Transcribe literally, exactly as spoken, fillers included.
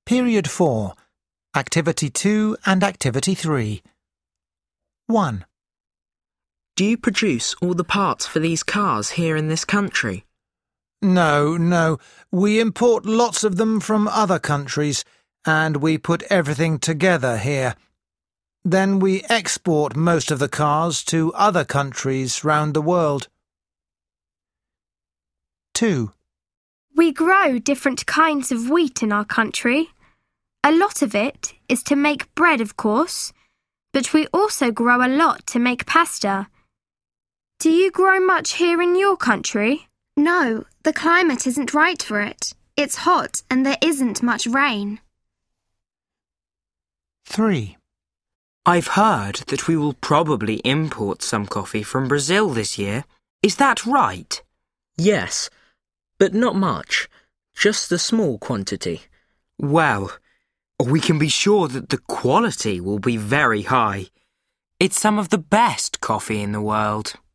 Period four. Activity two and Activity three. one. Do you produce all the parts for these cars here in this country? No, no. We import lots of them from other countries, and we put everything together here. Then we export most of the cars to other countries round the world. two. We grow different kinds of wheat in our country. A lot of it is to make bread, of course, but we also grow a lot to make pasta. Do you grow much here in your country? No, the climate isn't right for it. It's hot and there isn't much rain. three. I've heard that we will probably import some coffee from Brazil this year. Is that right? Yes, but not much. Just a small quantity. Well, we can be sure that the quality will be very high. It's some of the best coffee in the world.